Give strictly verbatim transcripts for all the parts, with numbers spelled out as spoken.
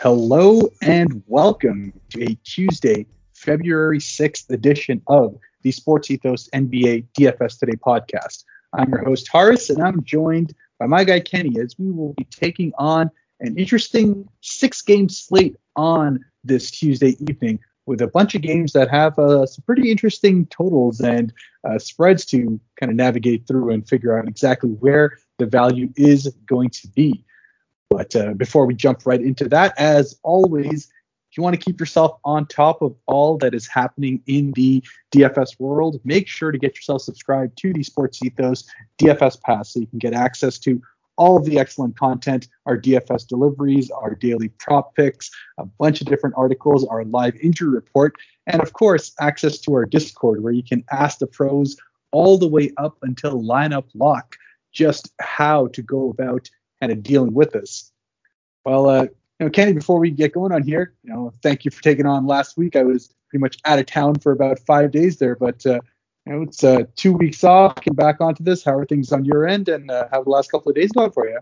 Hello and welcome to a Tuesday, February sixth edition of the Sports Ethos N B A D F S Today podcast. I'm your host, Horace, and I'm joined by my guy, Kenny, as we will be taking on an interesting six-game slate on this Tuesday evening with a bunch of games that have uh, some pretty interesting totals and uh, spreads to kind of navigate through and figure out exactly where the value is going to be. But uh, before we jump right into that, as always, if you want to keep yourself on top of all that is happening in the D F S world, make sure to get yourself subscribed to the Sports Ethos D F S Pass so you can get access to all of the excellent content, our D F S deliveries, our daily prop picks, a bunch of different articles, our live injury report, and of course, access to our Discord where you can ask the pros all the way up until lineup lock just how to go about kind of dealing with us. Well, uh, you know, Kenny, before we get going on here, you know, thank you for taking on last week. I was pretty much out of town for about five days there, but uh, you know, it's uh, two weeks off. Came back onto this. How are things on your end, and uh, how have the last couple of days gone for you?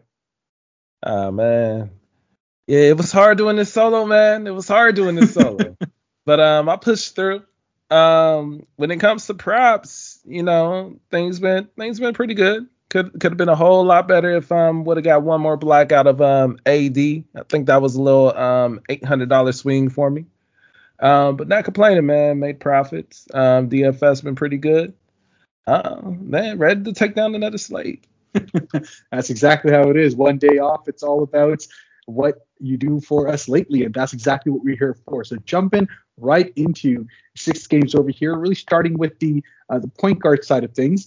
Oh man, yeah, it was hard doing this solo, man. It was hard doing this solo, but um, I pushed through. Um, when it comes to props, you know, things been things been pretty good. Could could have been a whole lot better if um would have got one more block out of um A D. I think that was a little um eight hundred dollars swing for me. Um, but not complaining, man. Made profits. Um, D F S been pretty good. Uh, man, ready to take down another slate. That's exactly how it is. One day off. It's all about what you do for us lately, and that's exactly what we're here for. So jumping right into six games over here, really starting with the uh, the point guard side of things.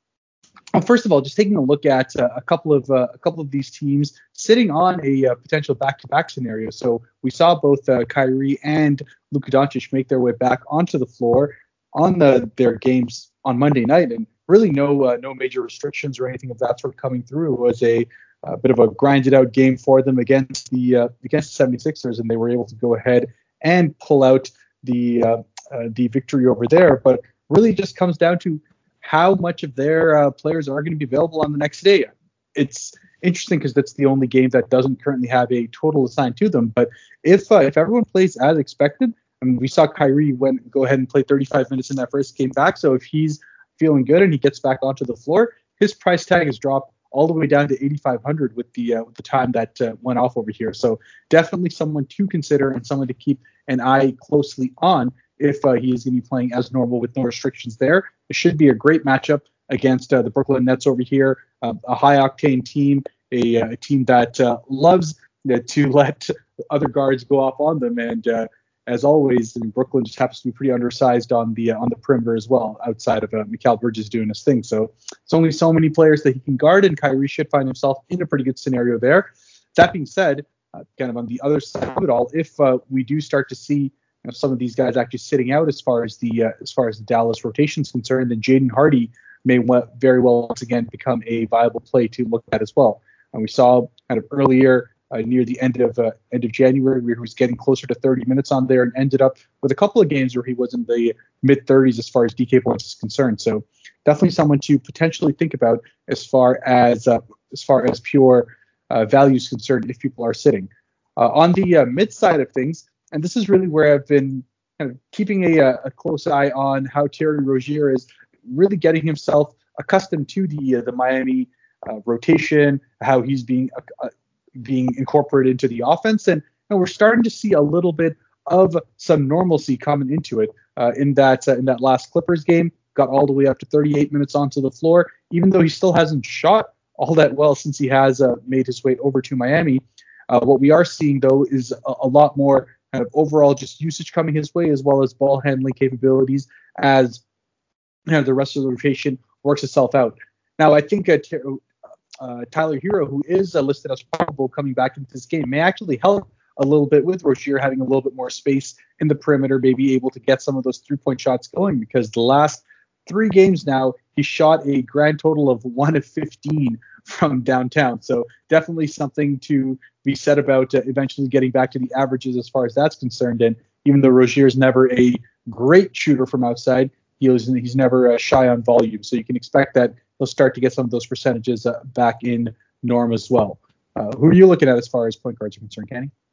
Well, first of all, just taking a look at uh, a couple of uh, a couple of these teams sitting on a uh, potential back-to-back scenario. So we saw both uh, Kyrie and Luka Doncic make their way back onto the floor on the, their games on Monday night, and really no uh, no major restrictions or anything of that sort coming through. It was a, a bit of a grinded-out game for them against the uh, against the seventy-sixers, and they were able to go ahead and pull out the uh, uh, the victory over there. But really, just comes down to how much of their uh, players are going to be available on the next day. It's interesting because that's the only game that doesn't currently have a total assigned to them. But if uh, if everyone plays as expected, I mean, we saw Kyrie went go ahead and play thirty-five minutes in that first game back. So if he's feeling good and he gets back onto the floor, his price tag has dropped all the way down to eighty-five hundred with the uh, with the time that uh, went off over here. So definitely someone to consider and someone to keep an eye closely on if uh, he is going to be playing as normal with no restrictions there. It should be a great matchup against uh, the Brooklyn Nets over here, uh, a high-octane team, a, a team that uh, loves uh, to let other guards go off on them. And uh, as always, I mean, Brooklyn just happens to be pretty undersized on the uh, on the perimeter as well, outside of uh, Mikal Bridges doing his thing. So it's only so many players that he can guard, and Kyrie should find himself in a pretty good scenario there. That being said, uh, kind of on the other side of it all, if uh, we do start to see you know, some of these guys actually sitting out as far as the uh, as far as the Dallas rotation is concerned, then Jaden Hardy may w- very well once again become a viable play to look at as well. And we saw kind of earlier uh, near the end of uh, end of January where he was getting closer to thirty minutes on there and ended up with a couple of games where he was in the mid thirties as far as D K points is concerned. So definitely someone to potentially think about as far as uh, as far as pure uh, value is concerned if people are sitting. Uh, on the uh, mid side of things, and this is really where I've been kind of keeping a, a close eye on how Terry Rozier is really getting himself accustomed to the uh, the Miami uh, rotation, how he's being uh, being incorporated into the offense, and, and we're starting to see a little bit of some normalcy coming into it. Uh, in that uh, in that last Clippers game, got all the way up to thirty-eight minutes onto the floor, even though he still hasn't shot all that well since he has uh, made his way over to Miami. Uh, what we are seeing though is a, a lot more kind of overall just usage coming his way, as well as ball handling capabilities as you know, the rest of the rotation works itself out. Now, I think uh, t- uh, Tyler Hero, who is uh, listed as probable coming back into this game, may actually help a little bit with Rozier having a little bit more space in the perimeter, maybe able to get some of those three-point shots going, because the last three games now, he shot a grand total of one of fifteen from downtown. So definitely something to be said about uh, eventually getting back to the averages as far as that's concerned. And even though Rozier is never a great shooter from outside, he was, he's never uh, shy on volume. So you can expect that he'll start to get some of those percentages uh, back in norm as well. Uh, who are you looking at as far as point guards are concerned, Kenny?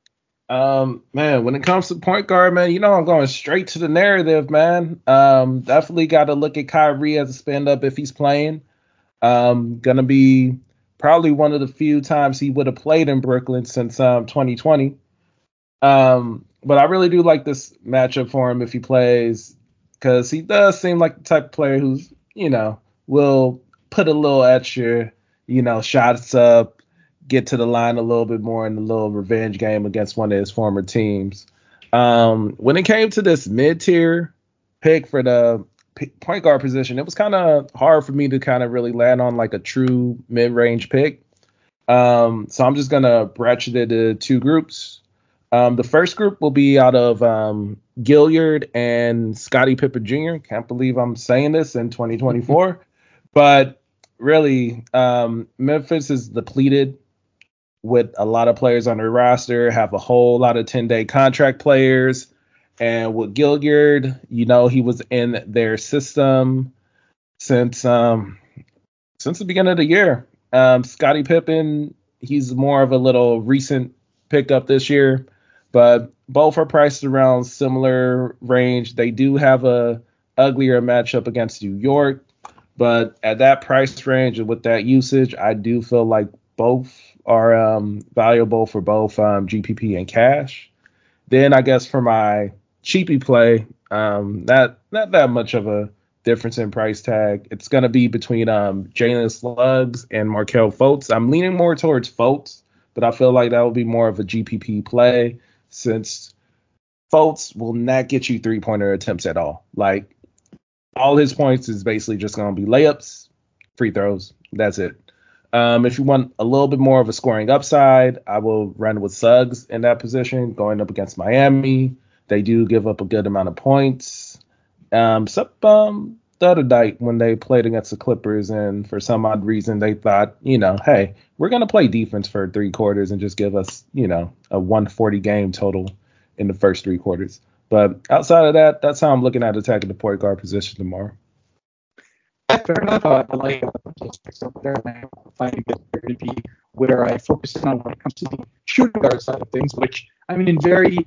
Um, man, when it comes to point guard, man, you know I'm going straight to the narrative, man. Um, definitely got to look at Kyrie as a spend up if he's playing. Um, gonna be probably one of the few times he would have played in Brooklyn since um twenty twenty. Um, but I really do like this matchup for him if he plays, because he does seem like the type of player who's, you know, will put a little extra, you know, shots up, get to the line a little bit more in the little revenge game against one of his former teams. Um, when it came to this mid-tier pick for the p- point guard position, it was kind of hard for me to kind of really land on like a true mid-range pick. Um, so I'm just gonna bracket it into two groups. Um, the first group will be out of um, Gilliard and Scottie Pippen Junior Can't believe I'm saying this in twenty twenty-four, but really, um, Memphis is depleted with a lot of players on their roster, have a whole lot of ten-day contract players. And with Gilliard, you know, he was in their system since um, since the beginning of the year. Um, Scottie Pippen, he's more of a little recent pickup this year, but both are priced around similar range. They do have a uglier matchup against New York, but at that price range and with that usage, I do feel like both are um, valuable for both um, G P P and cash. Then I guess for my cheapy play, um, not not that much of a difference in price tag. It's going to be between um, Jalen Suggs and Markelle Fultz. I'm leaning more towards Fultz, but I feel like that will be more of a G P P play since Fultz will not get you three-pointer attempts at all. Like, all his points is basically just going to be layups, free throws. That's it. Um, if you want a little bit more of a scoring upside, I will run with Suggs in that position going up against Miami. They do give up a good amount of points. Um, except um, the other night when they played against the Clippers, and for some odd reason they thought, you know, hey, we're going to play defense for three quarters and just give us, you know, a one forty game total in the first three quarters. But outside of that, that's how I'm looking at attacking the point guard position tomorrow. Yeah, fair enough. Uh, I like those picks over there. And I'm finding that they're going to be where I focus in on when it comes to the shooting guard side of things, which, I mean, in very,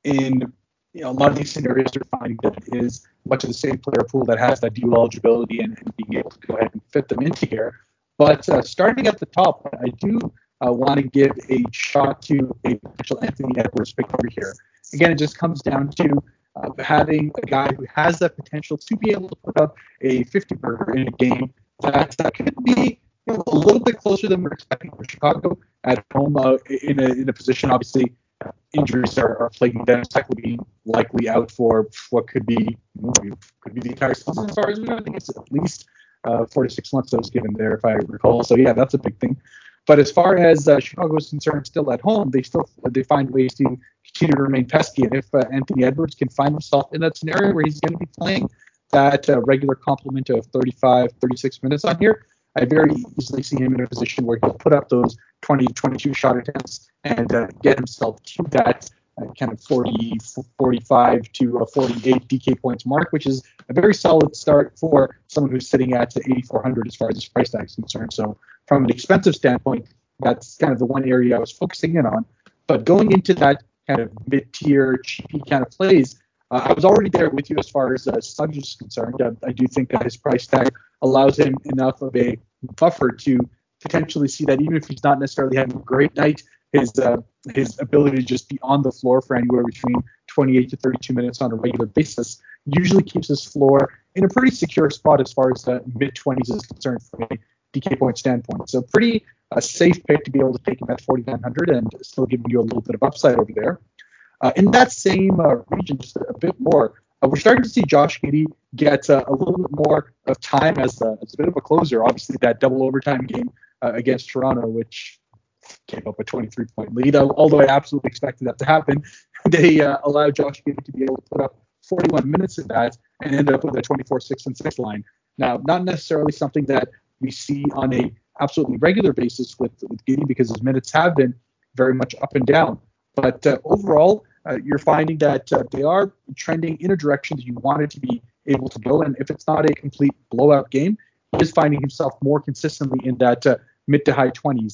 in you know, a lot of these scenarios are finding that it is much of the same player pool that has that dual eligibility and, and being able to go ahead and fit them into here. But uh, starting at the top, I do uh, want to give a shot to a potential Anthony Edwards pick over here. Again, it just comes down to uh, having a guy who has that potential to be able to put up a fifty burger in a game that, that could be you know, a little bit closer than we're expecting for Chicago at home uh, in, a, in a position, obviously, injuries are, are plaguing them. Tech will be likely out for what could be could be the entire season as far as we know. I think it's at least uh, four to six months that was given there, if I recall. So yeah, that's a big thing. But as far as uh, Chicago is concerned, still at home, they still they find ways to continue to remain pesky. And if uh, Anthony Edwards can find himself in that scenario where he's going to be playing that uh, regular complement of thirty-five, thirty-six minutes on here, I very easily see him in a position where he'll put up those twenty, twenty-two shot attempts and uh, get himself to that uh, kind of forty, forty-five to forty-eight D K points mark, which is a very solid start for someone who's sitting at eighty-four hundred as far as his price tag is concerned. So from an expensive standpoint, that's kind of the one area I was focusing in on. But going into that kind of mid-tier, cheapy kind of plays, uh, I was already there with you as far as uh, Suggs is concerned. Uh, I do think that his price tag allows him enough of a buffer to potentially see that even if he's not necessarily having a great night, his uh, his ability to just be on the floor for anywhere between twenty-eight to thirty-two minutes on a regular basis usually keeps his floor in a pretty secure spot as far as the mid-twenties is concerned from a D K point standpoint. So pretty uh, safe pick to be able to take him at forty-nine hundred and still giving you a little bit of upside over there. Uh, in that same uh, region, just a, a bit more, uh, we're starting to see Josh Giddey get uh, a little bit more of time as, uh, as a bit of a closer. Obviously, that double overtime game uh, against Toronto, which gave up a twenty-three point lead, although I absolutely expected that to happen. They uh, allowed Josh Giddey to be able to put up forty-one minutes of that and ended up with a twenty-four, six, and six line. Now, not necessarily something that we see on a absolutely regular basis with, with Giddey because his minutes have been very much up and down. But uh, overall, uh, you're finding that uh, they are trending in a direction that you wanted to be able to go. And if it's not a complete blowout game, he is finding himself more consistently in that uh, mid to high twenties. And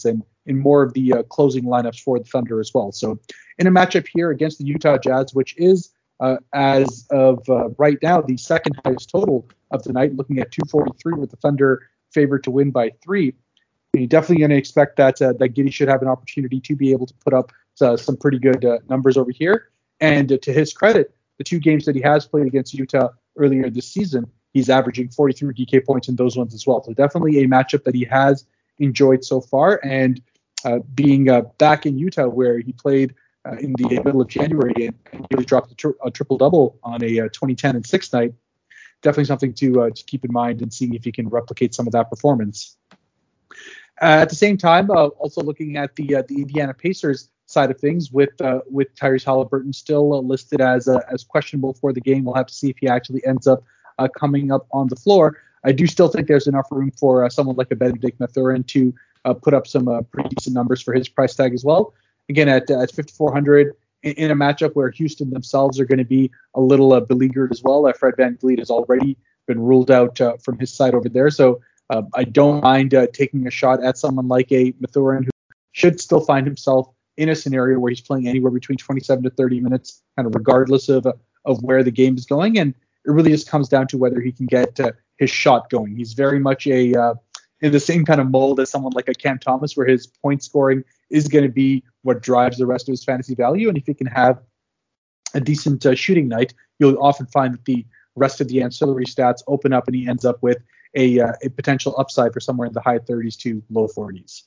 in more of the uh, closing lineups for the Thunder as well. So in a matchup here against the Utah Jazz, which is uh, as of uh, right now the second highest total of the night, looking at two forty-three with the Thunder favored to win by three. You're definitely going to expect that uh, that Giddey should have an opportunity to be able to put up uh, some pretty good uh, numbers over here. And uh, to his credit, the two games that he has played against Utah earlier this season, he's averaging forty-three D K points in those ones as well. So definitely a matchup that he has enjoyed so far. And uh, being uh, back in Utah, where he played uh, in the middle of January and, and really dropped a, tri- a triple-double on a uh, twenty ten and six night, definitely something to, uh, to keep in mind and seeing if he can replicate some of that performance. Uh, at the same time, uh, also looking at the uh, the Indiana Pacers side of things, with uh, with Tyrese Halliburton still uh, listed as uh, as questionable for the game. We'll have to see if he actually ends up uh, coming up on the floor. I do still think there's enough room for uh, someone like a Benedict Mathurin to uh, put up some uh, pretty decent numbers for his price tag as well. Again, at, uh, at fifty-four hundred, in, in a matchup where Houston themselves are going to be a little uh, beleaguered as well. Uh, Fred VanVleet has already been ruled out uh, from his side over there. So uh, I don't mind uh, taking a shot at someone like a Mathurin, who should still find himself in a scenario where he's playing anywhere between twenty-seven to thirty minutes, kind of regardless of uh, of where the game is going. And it really just comes down to whether he can get uh, his shot going. He's very much a uh, in the same kind of mold as someone like a Cam Thomas, where his point scoring is going to be what drives the rest of his fantasy value. And if he can have a decent uh, shooting night, you'll often find that the rest of the ancillary stats open up and he ends up with a, uh, a potential upside for somewhere in the high thirties to low forties.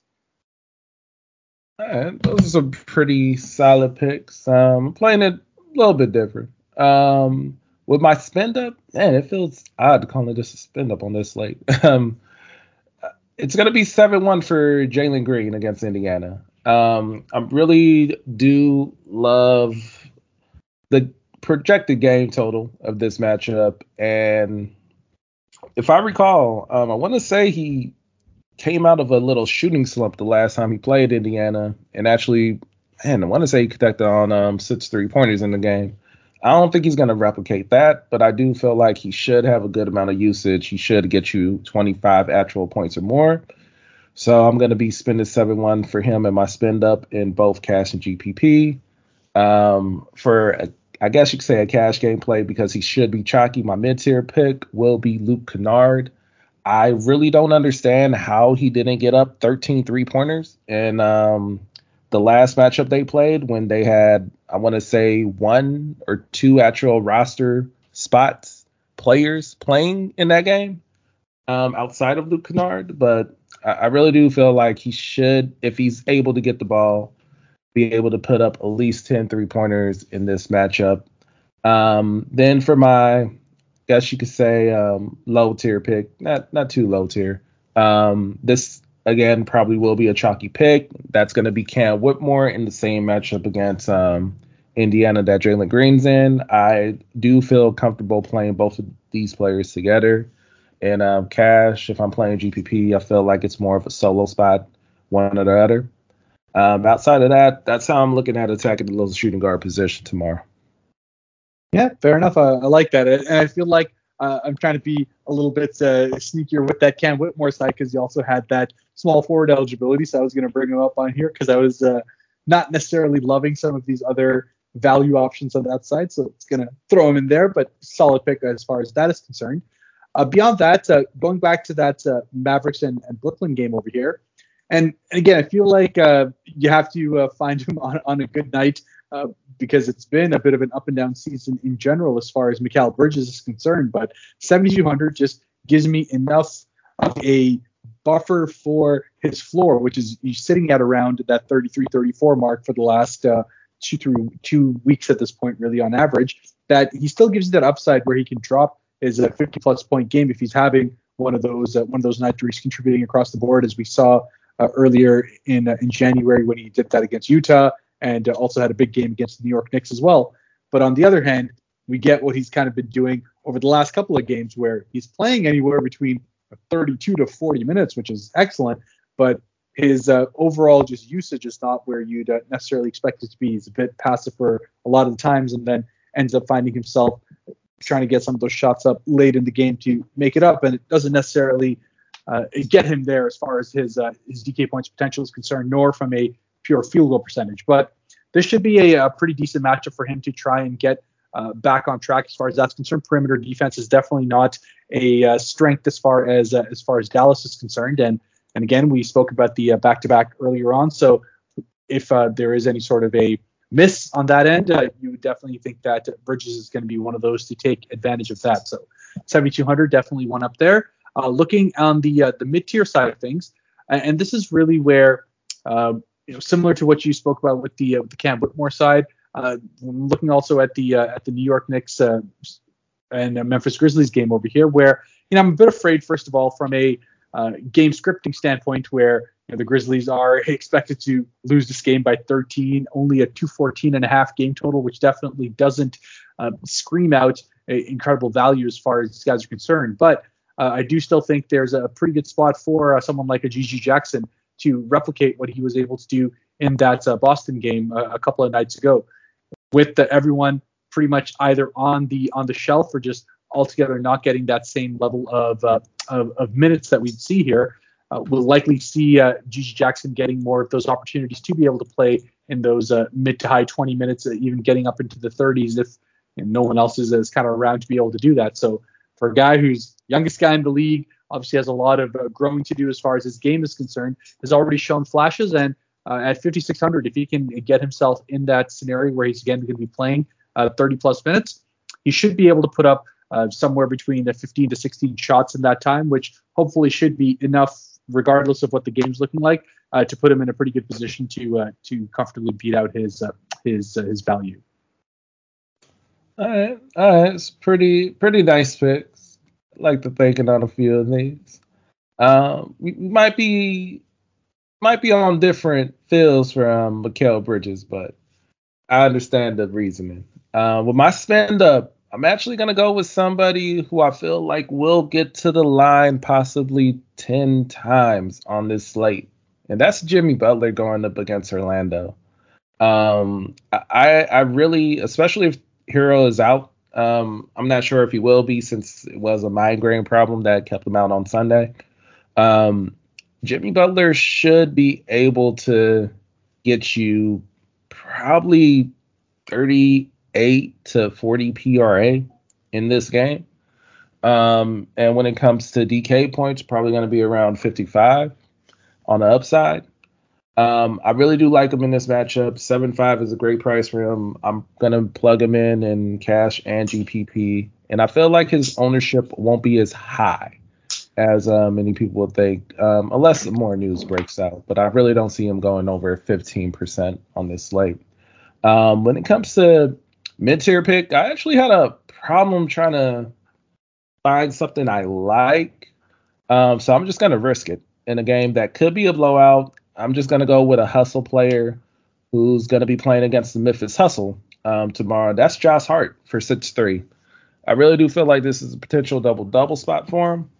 All right, those are some pretty solid picks. Um, playing it a little bit different. Um, with my spend up, man, it feels odd calling this a spend up on this slate. um, it's gonna be seven one for Jalen Green against Indiana. Um, I really do love the projected game total of this matchup, and if I recall, um, I want to say he came out of a little shooting slump the last time he played Indiana, and actually, man, I want to say he connected on um, six three-pointers in the game. I don't think he's going to replicate that, but I do feel like he should have a good amount of usage. He should get you twenty-five actual points or more. So I'm going to be spending seven one for him and my spend up in both cash and G P P. Um, for, a, I guess you could say a cash game play, because he should be chalky. My mid-tier pick will be Luke Kennard. I really don't understand how he didn't get up thirteen three-pointers in um, the last matchup they played, when they had, I want to say, one or two actual roster spots players playing in that game um, outside of Luke Kennard. But I, I really do feel like he should, if he's able to get the ball, be able to put up at least ten three-pointers in this matchup. Um, then for my, guess you could say, um, low tier pick, not not too low tier. Um, this again probably will be a chalky pick. That's going to be Cam Whitmore in the same matchup against um, Indiana that Jalen Green's in. I do feel comfortable playing both of these players together. And um, cash, if I'm playing G P P, I feel like it's more of a solo spot, one or the other. Um, outside of that, that's how I'm looking at attacking the little shooting guard position tomorrow. Yeah, fair enough. Uh, I like that. And I feel like uh, I'm trying to be a little bit uh, sneakier with that Cam Whitmore side, because you also had that small forward eligibility. So I was going to bring him up on here because I was uh, not necessarily loving some of these other value options on that side. So it's going to throw him in there, but solid pick as far as that is concerned. Uh, beyond that, uh, going back to that uh, Mavericks and, and Brooklyn game over here. And, and again, I feel like uh, you have to uh, find him on, on a good night uh, because it's been a bit of an up and down season in general as far as Mikal Bridges is concerned. But seventy-two hundred just gives me enough of a buffer for his floor, which is he's sitting at around that thirty-three thirty-four mark for the last uh, two, through two weeks at this point, really on average, that he still gives you that upside where he can drop his uh, fifty plus point game if he's having one of those uh, one of those nights where he's contributing across the board, as we saw Uh, earlier in uh, in January when he did that against Utah, and uh, also had a big game against the New York Knicks as well. But on the other hand, we get what he's kind of been doing over the last couple of games, where he's playing anywhere between thirty-two to forty minutes, which is excellent. But his uh, overall just usage is not where you'd uh, necessarily expect it to be. He's a bit passive for a lot of the times, and then ends up finding himself trying to get some of those shots up late in the game to make it up. And it doesn't necessarily uh, get him there as far as his uh, his D K points potential is concerned, nor from a pure field goal percentage. But this should be a, a pretty decent matchup for him to try and get uh, back on track as far as that's concerned. Perimeter defense is definitely not a uh, strength as far as uh, as far as Dallas is concerned. And and again, we spoke about the uh, back-to-back earlier on. So if uh, there is any sort of a miss on that end, uh, you would definitely think that Bridges is going to be one of those to take advantage of that. So seventy-two hundred, definitely one up there. Uh, looking on the uh, the mid-tier side of things, and, and this is really where, uh, you know, similar to what you spoke about with the uh, with the Cam Whitmore side, uh, looking also at the uh, at the New York Knicks uh, and uh, Memphis Grizzlies game over here, where you know I'm a bit afraid, first of all, from a uh, game scripting standpoint, where you know, the Grizzlies are expected to lose this game by thirteen, only a two fourteen and a half game total, which definitely doesn't uh, scream out a incredible value as far as these guys are concerned. But uh, I do still think there's a pretty good spot for uh, someone like a G G Jackson to replicate what he was able to do in that uh, Boston game uh, a couple of nights ago, with the, everyone pretty much either on the on the shelf or just altogether not getting that same level of uh, of, of minutes that we see here. Uh, we'll likely see uh, G G Jackson getting more of those opportunities to be able to play in those uh, mid to high twenty minutes, uh, even getting up into the thirties if you know, no one else is, is kind of around to be able to do that. So for a guy who's youngest guy in the league, obviously has a lot of uh, growing to do as far as his game is concerned, has already shown flashes. And uh, at fifty-six hundred, if he can get himself in that scenario where he's again going to be playing uh, thirty plus minutes, he should be able to put up uh, somewhere between uh, fifteen to sixteen shots in that time, which hopefully should be enough, regardless of what the game's looking like, uh, to put him in a pretty good position to uh, to comfortably beat out his uh, his uh, his value. All right, all right, it's pretty pretty nice picks. I like to thinking on a few of these. Um, we might be might be on different fields from Mikal Bridges, but I understand the reasoning. Uh, with my spend up, I'm actually gonna go with somebody who I feel like will get to the line possibly ten times on this slate, and that's Jimmy Butler going up against Orlando. Um, I I really, especially if Hero is out. Um, I'm not sure if he will be, since it was a migraine problem that kept him out on Sunday. Um, Jimmy Butler should be able to get you probably thirty-eight to forty P R A in this game. Um, and when it comes to D K points, probably going to be around fifty-five on the upside. Um, I really do like him in this matchup. seven five is a great price for him. I'm going to plug him in in cash and G P P. And I feel like his ownership won't be as high as uh, many people would think, um, unless more news breaks out. But I really don't see him going over fifteen percent on this slate. Um, when it comes to mid-tier pick, I actually had a problem trying to find something I like. Um, so I'm just going to risk it in a game that could be a blowout. I'm just going to go with a hustle player who's going to be playing against the Memphis Hustle um, tomorrow. That's Josh Hart for six three. I really do feel like this is a potential double-double spot for him,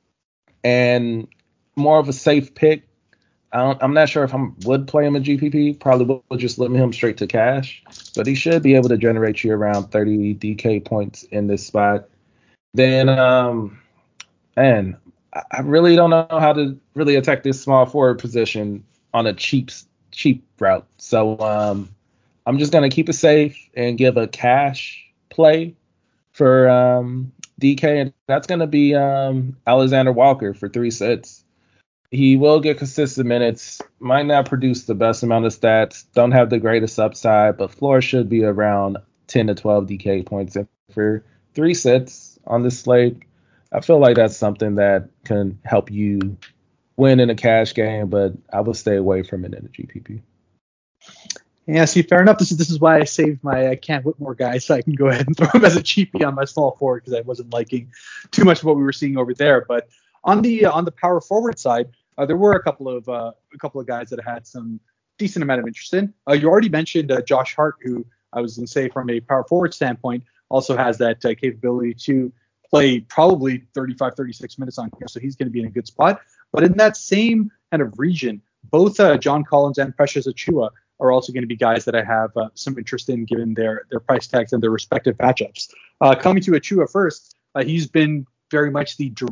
and more of a safe pick. I don't, I'm not sure if I would play him in G P P. Probably would just limit him straight to cash, but he should be able to generate you around thirty D K points in this spot. Then, um, man, I really don't know how to really attack this small forward position on a cheap cheap route. So um, I'm just going to keep it safe and give a cash play for um, D K, and that's going to be um, Alexander Walker for three sets. He will get consistent minutes, might not produce the best amount of stats, don't have the greatest upside, but floor should be around ten to twelve D K points. And for three sets on this slate, I feel like that's something that can help you win in a cash game, but I would stay away from it in a G P P. Yeah, see, fair enough. This is this is why I saved my uh, Cam Whitmore guy, so I can go ahead and throw him as a cheapie on my small forward, because I wasn't liking too much of what we were seeing over there. But on the uh, on the power forward side, uh, there were a couple of uh, a couple of guys that had some decent amount of interest in. Uh, you already mentioned uh, Josh Hart, who I was going to say from a power forward standpoint also has that uh, capability to play probably thirty-five, thirty-six minutes on here, so he's going to be in a good spot. But in that same kind of region, both uh, John Collins and Precious Achiuwa are also going to be guys that I have uh, some interest in, given their their price tags and their respective matchups. Uh, coming to Achiuwa first, uh, he's been very much the direct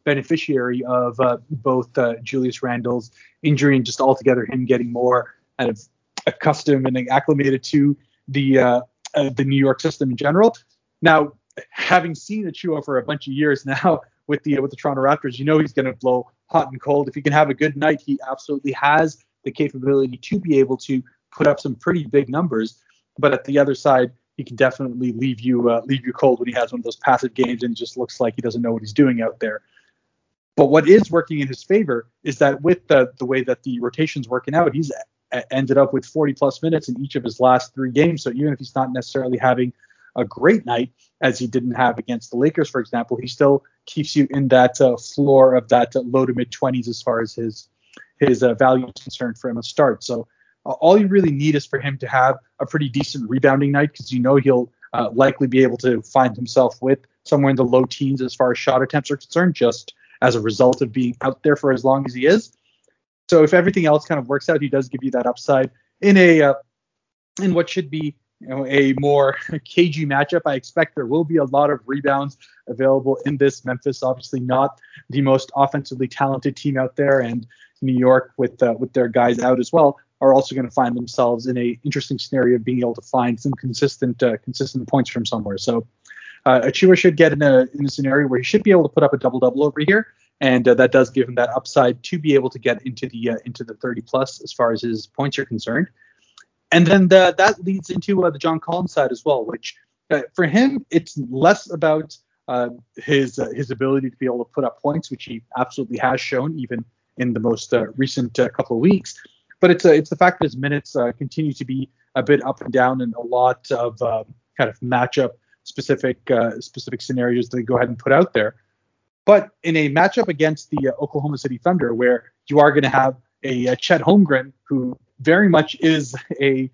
beneficiary of uh, both uh, Julius Randle's injury and just altogether him getting more kind of accustomed and acclimated to the uh, uh, the New York system in general. Now, having seen Achiuwa for a bunch of years now with the with the Toronto Raptors, you know he's going to blow hot and cold. If he can have a good night, he absolutely has the capability to be able to put up some pretty big numbers. But at the other side, he can definitely leave you uh, leave you cold when he has one of those passive games and just looks like he doesn't know what he's doing out there. But what is working in his favor is that with the the way that the rotation's working out, he's a- ended up with forty plus minutes in each of his last three games. So even if he's not necessarily having a great night, as he didn't have against the Lakers, for example, he still keeps you in that uh, floor of that uh, low to mid twenties as far as his his uh, value is concerned for him to start. So uh, all you really need is for him to have a pretty decent rebounding night, because you know he'll uh, likely be able to find himself with somewhere in the low teens as far as shot attempts are concerned, just as a result of being out there for as long as he is. So if everything else kind of works out, he does give you that upside in a uh, in what should be, you know, a more cagey matchup. I expect there will be a lot of rebounds available in this. Memphis, obviously not the most offensively talented team out there, and New York, with uh, with their guys out as well, are also going to find themselves in a interesting scenario of being able to find some consistent uh, consistent points from somewhere. So uh, Achiuwa should get in a in a scenario where he should be able to put up a double double over here, and uh, that does give him that upside to be able to get into the uh, into the thirty plus as far as his points are concerned. And then the, that leads into uh, the John Collins side as well, which uh, for him, it's less about uh, his uh, his ability to be able to put up points, which he absolutely has shown even in the most uh, recent uh, couple of weeks. But it's uh, it's the fact that his minutes uh, continue to be a bit up and down, and a lot of uh, kind of matchup specific uh, specific scenarios that they go ahead and put out there. But in a matchup against the uh, Oklahoma City Thunder, where you are going to have a, a Chet Holmgren, who very much is a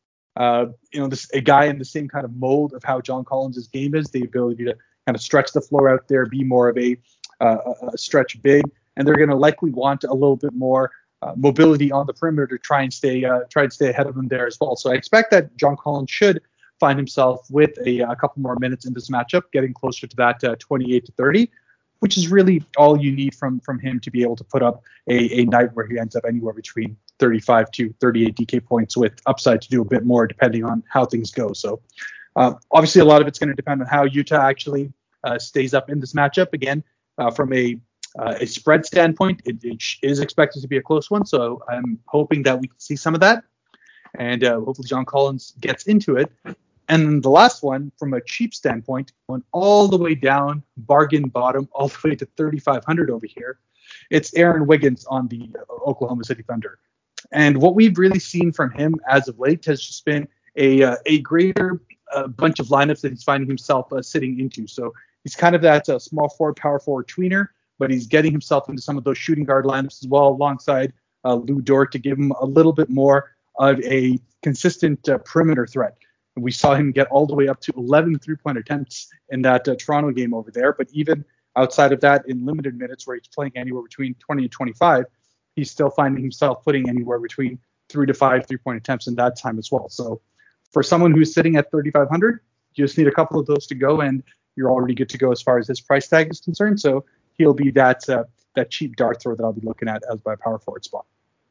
uh, you know this a guy in the same kind of mold of how John Collins' game is, the ability to kind of stretch the floor out there, be more of a, uh, a stretch big, and they're going to likely want a little bit more uh, mobility on the perimeter to try and stay uh, try and stay ahead of them there as well. So I expect that John Collins should find himself with a, a couple more minutes in this matchup, getting closer to that uh, twenty-eight to thirty, which is really all you need from from him to be able to put up a, a night where he ends up anywhere between thirty-five to thirty-eight D K points, with upside to do a bit more depending on how things go. So uh, obviously a lot of it's going to depend on how Utah actually uh, stays up in this matchup. Again, uh, from a uh, a spread standpoint, it, it is expected to be a close one. So I'm hoping that we can see some of that, and uh, hopefully John Collins gets into it. And then the last one, from a cheap standpoint, went all the way down, bargain bottom, all the way to thirty-five hundred over here. It's Aaron Wiggins on the Oklahoma City Thunder. And what we've really seen from him as of late has just been a uh, a greater uh, bunch of lineups that he's finding himself uh, sitting into. So he's kind of that uh, small forward, power forward tweener, but he's getting himself into some of those shooting guard lineups as well, alongside uh, Lou Dort, to give him a little bit more of a consistent uh, perimeter threat. We saw him get all the way up to eleven three-point attempts in that uh, Toronto game over there. But even outside of that, in limited minutes where he's playing anywhere between twenty and twenty-five, he's still finding himself putting anywhere between three to five three-point attempts in that time as well. So for someone who's sitting at thirty-five hundred, you just need a couple of those to go, and you're already good to go as far as his price tag is concerned. So he'll be that uh, that cheap dart throw that I'll be looking at as my power forward spot.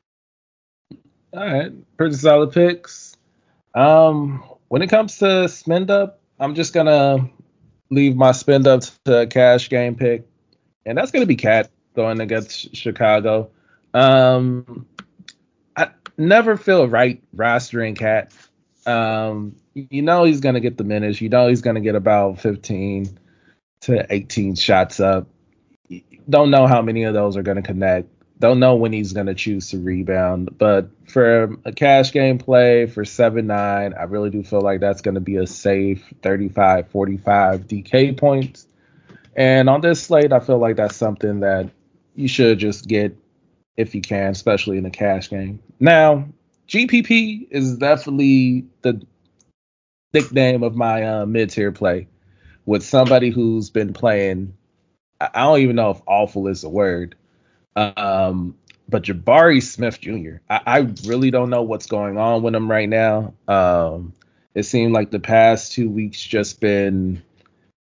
All right, pretty solid picks. Um, when it comes to spend up, I'm just gonna leave my spend up to a cash game pick, and that's gonna be Cat going against Chicago. Um, I never feel right rostering Cat. Um, you know he's gonna get the minutes. You know he's gonna get about fifteen to eighteen shots up. Don't know how many of those are gonna connect. Don't know when he's going to choose to rebound. But for a cash game play for seven nine, I really do feel like that's going to be a safe thirty-five forty-five D K points. And on this slate, I feel like that's something that you should just get if you can, especially in a cash game. Now, G P P is definitely the nickname of my uh, mid-tier play, with somebody who's been playing, I don't even know if awful is a word, Um, but Jabari Smith Junior I, I really don't know what's going on with him right now. Um, it seemed like the past two weeks just been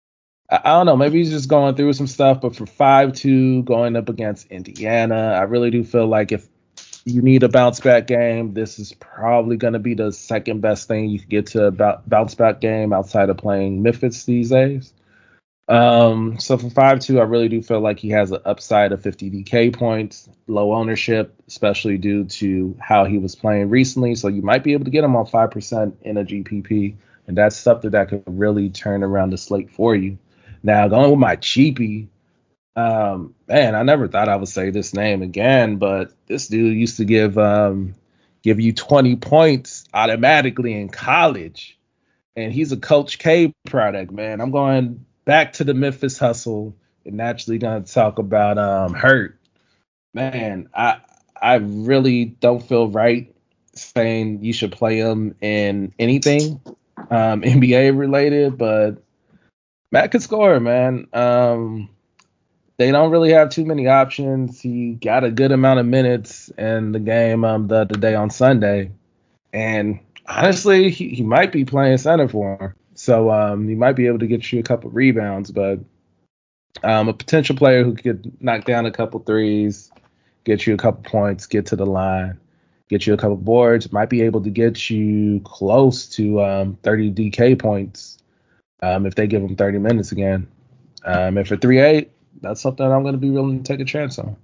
I, I don't know. Maybe he's just going through some stuff. But for five two going up against Indiana, I really do feel like if you need a bounce back game, this is probably going to be the second best thing you can get to a bounce back game outside of playing Memphis these days. Um, so for five two, I really do feel like he has an upside of fifty D K points, low ownership, especially due to how he was playing recently. So you might be able to get him on five percent in a G P P, and that's something that could really turn around the slate for you. Now, going with my cheapie, um, man, I never thought I would say this name again, but this dude used to give um give you twenty points automatically in college, and he's a Coach K product, man. I'm going back to the Memphis Hustle and naturally going to talk about um Hurt. Man, I I really don't feel right saying you should play him in anything um N B A related, but Matt could score, man. Um, they don't really have too many options. He got a good amount of minutes in the game um the other day on Sunday, and honestly, he, he might be playing center for him. So um, he might be able to get you a couple rebounds, but um, a potential player who could knock down a couple threes, get you a couple points, get to the line, get you a couple boards, might be able to get you close to um, thirty D K points um, if they give him thirty minutes again. Um, and for three eight, that's something I'm going to be willing to take a chance on.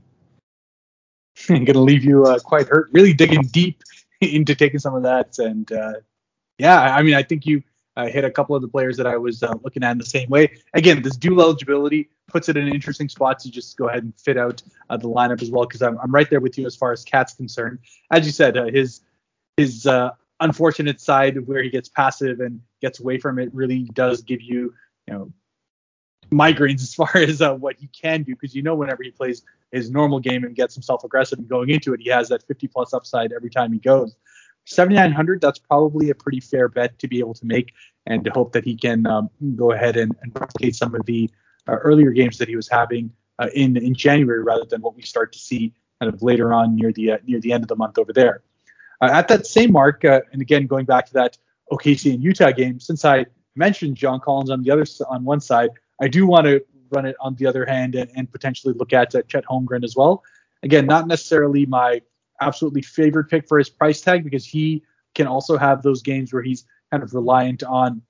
I'm going to leave you uh, quite hurt, really digging deep into taking some of that. And uh, yeah, I mean, I think you uh, hit a couple of the players that I was uh, looking at in the same way. Again, this dual eligibility puts it in an interesting spot to just go ahead and fit out uh, the lineup as well, because I'm, I'm right there with you as far as Cat's concerned. As you said, uh, his his uh, unfortunate side where he gets passive and gets away from it really does give you, you know, migraines as far as uh, what he can do, because you know whenever he plays his normal game and gets himself aggressive and going into it, he has that fifty plus upside every time he goes. seventy-nine hundred, that's probably a pretty fair bet to be able to make, and to hope that he can um, go ahead and, and replicate some of the uh, earlier games that he was having uh, in in January, rather than what we start to see kind of later on near the uh, near the end of the month over there. Uh, at that same mark, uh, and again going back to that O K C and Utah game, since I mentioned John Collins on the other on one side, I do want to run it on the other hand and, and potentially look at uh, Chet Holmgren as well. Again, not necessarily my absolutely favorite pick for his price tag, because he can also have those games where he's kind of reliant on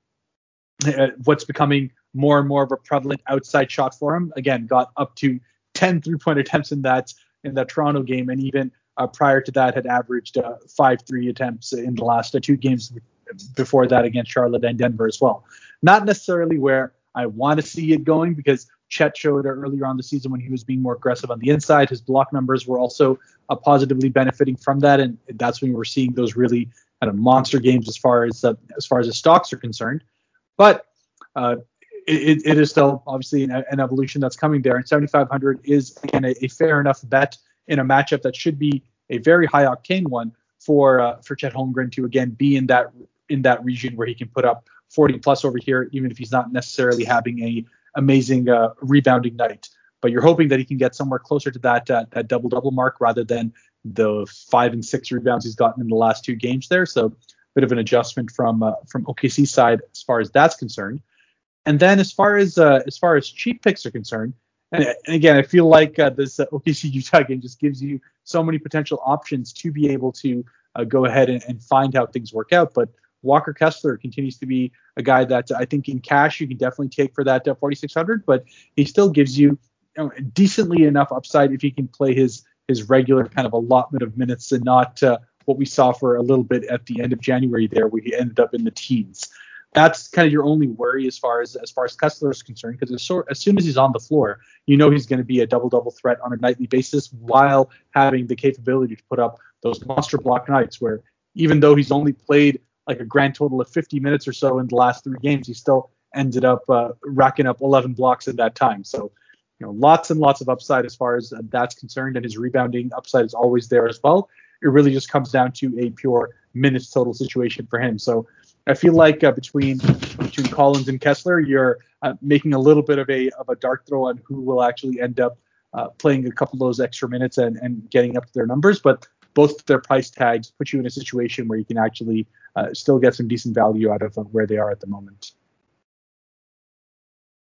uh, what's becoming more and more of a prevalent outside shot for him. Again, got up to ten three-point attempts in that in that Toronto game, and even uh, prior to that had averaged uh, five three attempts in the last uh, two games before that against Charlotte and Denver as well. Not necessarily where I want to see it going, because Chet showed earlier on the season when he was being more aggressive on the inside, his block numbers were also uh, positively benefiting from that, and that's when we were seeing those really kind of monster games as far as uh, as far as the stocks are concerned. But uh, it, it is still obviously an, an evolution that's coming there, and seventy-five hundred is again a, a fair enough bet in a matchup that should be a very high octane one for uh, for Chet Holmgren to again be in that in that region where he can put up forty plus over here, even if he's not necessarily having a amazing uh, rebounding night. But you're hoping that he can get somewhere closer to that uh, that double double mark, rather than the five and six rebounds he's gotten in the last two games there. So a bit of an adjustment from uh, from O K C side as far as that's concerned. And then as far as uh, as far as cheap picks are concerned, and, and again, I feel like uh, this uh, O K C Utah game just gives you so many potential options to be able to uh, go ahead and, and find how things work out. But Walker Kessler continues to be a guy that I think in cash you can definitely take for that uh, forty-six hundred, but he still gives you, you know, decently enough upside if he can play his his regular kind of allotment of minutes, and not uh, what we saw for a little bit at the end of January there, where he ended up in the teens. That's kind of your only worry as far as as far as Kessler is concerned, because as, so, as soon as he's on the floor, you know he's going to be a double-double threat on a nightly basis, while having the capability to put up those monster block nights where, even though he's only played like a grand total of fifty minutes or so in the last three games, he still ended up uh, racking up eleven blocks in that time. So, you know, lots and lots of upside as far as uh, that's concerned, and his rebounding upside is always there as well. It really just comes down to a pure minutes total situation for him. So I feel like uh, between between Collins and Kessler, you're uh, making a little bit of a of a dart throw on who will actually end up uh, playing a couple of those extra minutes and, and getting up to their numbers. But both their price tags put you in a situation where you can actually uh, still get some decent value out of uh, where they are at the moment.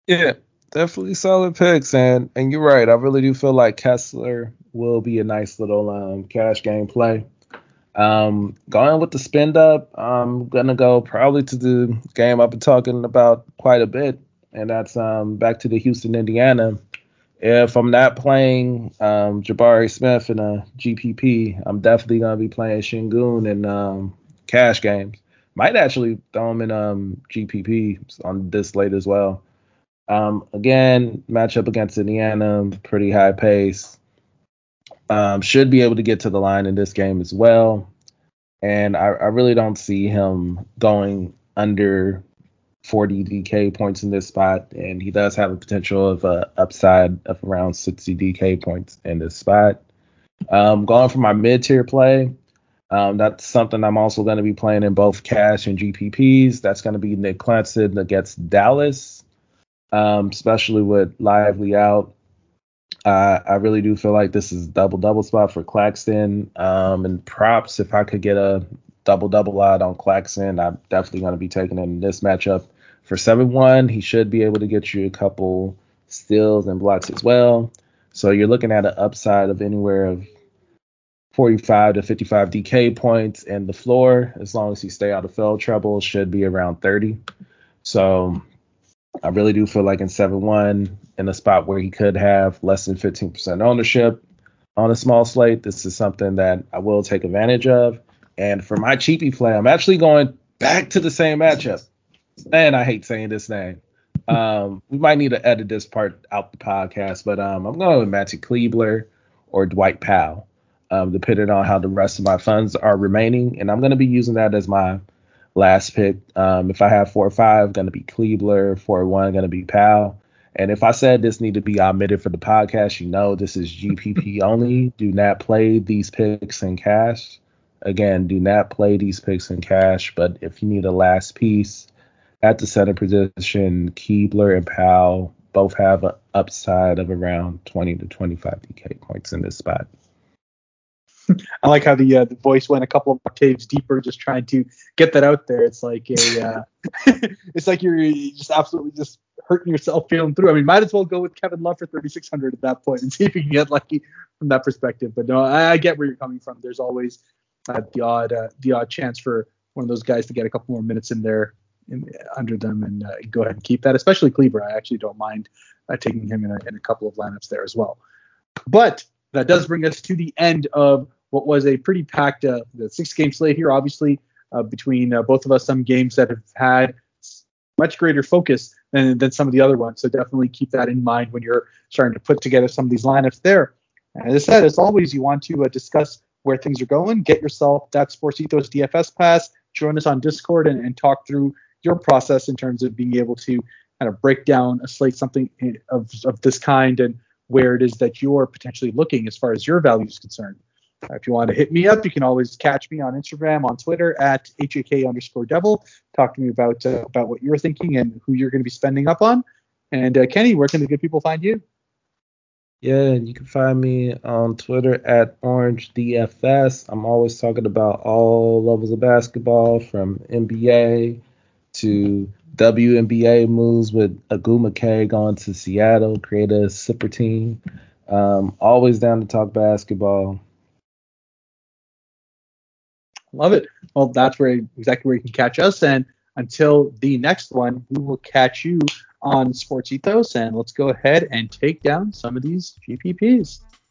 Yeah, definitely solid picks, and and you're right. I really do feel like Kessler will be a nice little um, cash game play. Um, going with the spin up, I'm gonna go probably to the game I've been talking about quite a bit, and that's um back to the Houston, Indiana. If I'm not playing um, Jabari Smith in a G P P, I'm definitely gonna be playing Shingun in um, cash games. Might actually throw him in um, G P P on this late as well. Um, again, matchup against Indiana, pretty high pace. Um, should be able to get to the line in this game as well. And I, I really don't see him going under forty D K points in this spot. And he does have a potential of a upside of around sixty D K points in this spot. Um, going for my mid tier play, um, that's something I'm also going to be playing in both cash and G P Ps. That's going to be Nick Claxton against Dallas, um, especially with Lively out. Uh, I really do feel like this is double double spot for Claxton. Um, and props, if I could get a double double out on Claxton, I'm definitely going to be taking it in this matchup. For seven one, he should be able to get you a couple steals and blocks as well. So you're looking at an upside of anywhere of forty-five to fifty-five D K points, and the floor, as long as you stay out of foul trouble, should be around thirty. So I really do feel like in seven one, in a spot where he could have less than fifteen percent ownership on a small slate, this is something that I will take advantage of. And for my cheapy play, I'm actually going back to the same matchup. Man, I hate saying this name. Um, we might need to edit this part out the podcast, but um, I'm going with Matty Kleebler or Dwight Powell, um, depending on how the rest of my funds are remaining. And I'm going to be using that as my last pick. Um, if I have four or five, going to be Kleebler, four or one, going to be Powell. And if I said this need to be omitted for the podcast, you know this is G P P only. Do not play these picks in cash. Again, do not play these picks in cash. But if you need a last piece at the center position, Kleebler and Powell both have an upside of around twenty to twenty-five D K points in this spot. I like how the uh, the voice went a couple of octaves deeper, just trying to get that out there. It's like a, uh, it's like you're just absolutely just hurting yourself feeling through. I mean, might as well go with Kevin Love for thirty-six hundred at that point and see if you can get lucky from that perspective. But no, I, I get where you're coming from. There's always uh, the odd uh, the odd chance for one of those guys to get a couple more minutes in there in, under them and uh, go ahead and keep that. Especially Kleber, I actually don't mind uh, taking him in a, in a couple of lineups there as well. But that does bring us to the end of what was a pretty packed uh, the six game slate here, obviously, uh, between uh, both of us, some games that have had much greater focus than, than some of the other ones. So definitely keep that in mind when you're starting to put together some of these lineups there. And as I said, as always, you want to uh, discuss where things are going, get yourself that Sports Ethos D F S pass, join us on Discord and, and talk through your process in terms of being able to kind of break down a slate, something of, of this kind, and where it is that you're potentially looking as far as your value is concerned. Uh, if you want to hit me up, you can always catch me on Instagram, on Twitter at H A K underscore devil. Talk to me about uh, about what you're thinking and who you're going to be spending up on. And uh, Kenny, where can the good people find you? Yeah, you can find me on Twitter at Orange D F S. I'm always talking about all levels of basketball, from N B A to W N B A moves with Agu McKay going to Seattle, create a super team. Um, always down to talk basketball. Love it. Well, that's where exactly where you can catch us. And until the next one, we will catch you on Sports Ethos. And let's go ahead and take down some of these G P Ps.